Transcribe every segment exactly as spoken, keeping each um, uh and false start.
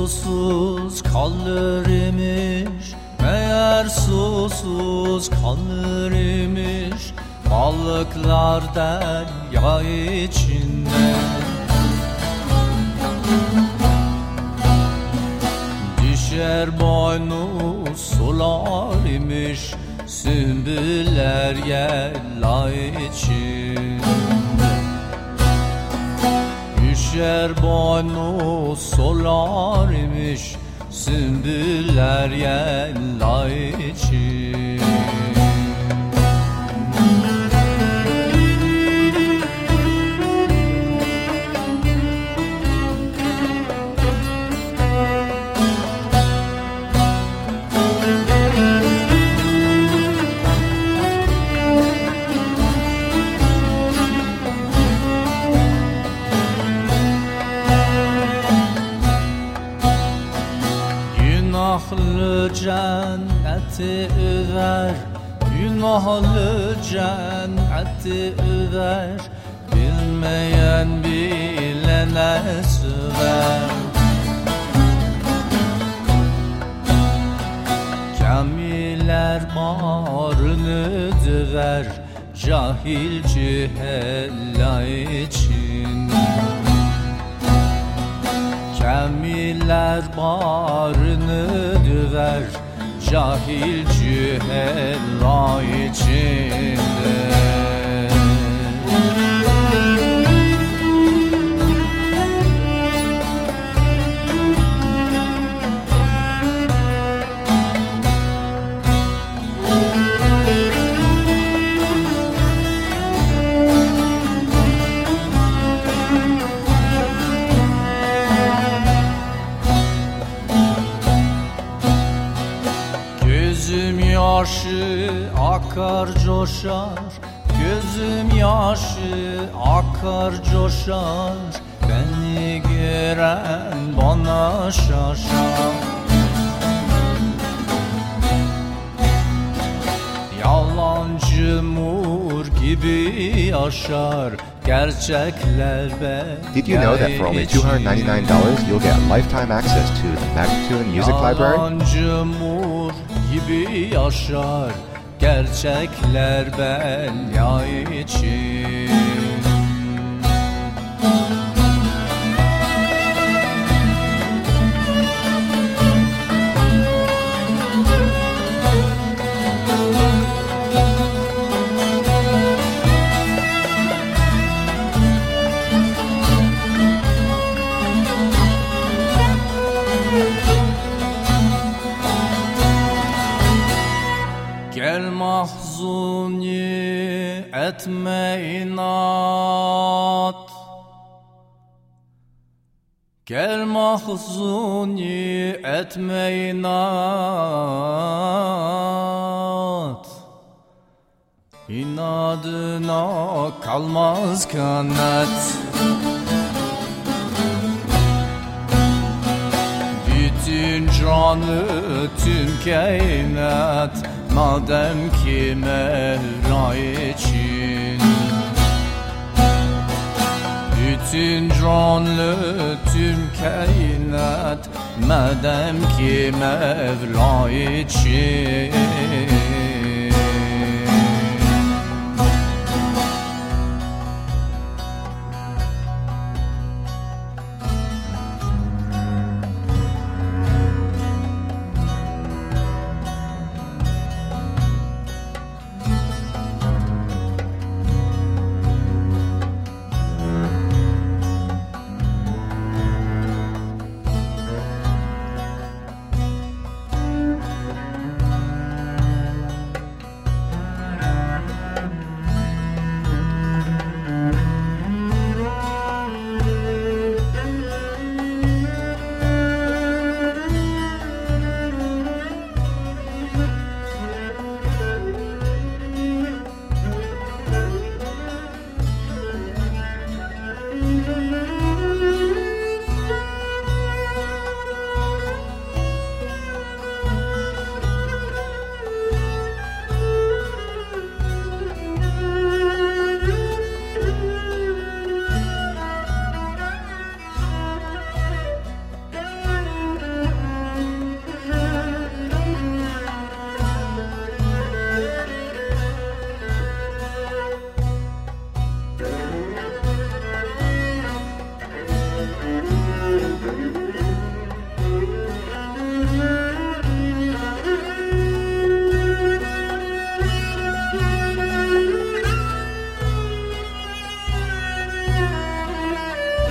susuz kalır imiş, meğer susuz kalır imiş balıklar derya içinde. Düşer boynu sular imiş, sümbüller yella içinde. Düşer boynu sular imiş, sümbüller yella içinde. Günahlı cenneti üver, günahlı cenneti üver, bilmeyen bilene süver. Camiler barını düver, cahilci hella için. Camiler barını düver, cahilci hella içinde. Gözüm yaşı akar coşar, gözüm yaşı akar coşar, beni gören bana şaşar. Yalancı mur gibi yaşar, gerçekler be. Did you know that for only two hundred ninety-nine dollars you'll get lifetime access to the Magtune Music Library? Yalancı mur gibi yaşar, gerçekler benya için. Gel mahzuni etme inat, gel mahzuni etme inat, inadına kalmaz kanat. Bütün canı tüm kainat, madem ki Mevla için. Bütün canlı tüm kainat, madem ki Mevla için.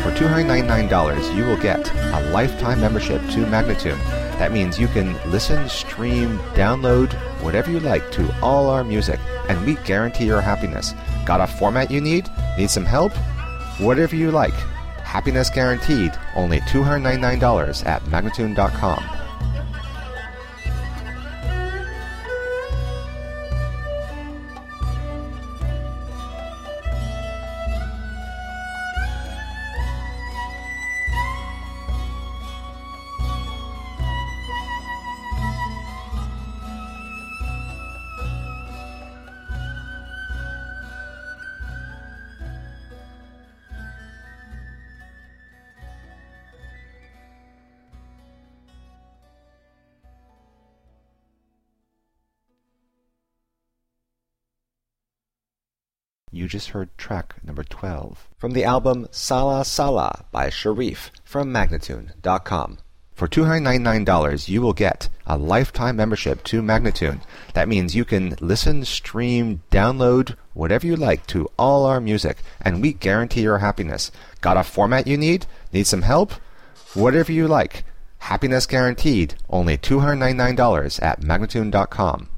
For two hundred ninety-nine dollars, you will get a lifetime membership to Magnatune. That means you can listen, stream, download, whatever you like to all our music, and we guarantee your happiness. Got a format you need? Need some help? Whatever you like. Happiness guaranteed. Only two hundred ninety-nine dollars at Magnatune dot com. You just heard track number twelve from the album Sala Sala by Sharif from Magnatune dot com. For two hundred ninety-nine dollars, you will get a lifetime membership to Magnatune. That means you can listen, stream, download, whatever you like to all our music, and we guarantee your happiness. Got a format you need? Need some help? Whatever you like. Happiness guaranteed. Only two hundred ninety-nine dollars at Magnatune dot com.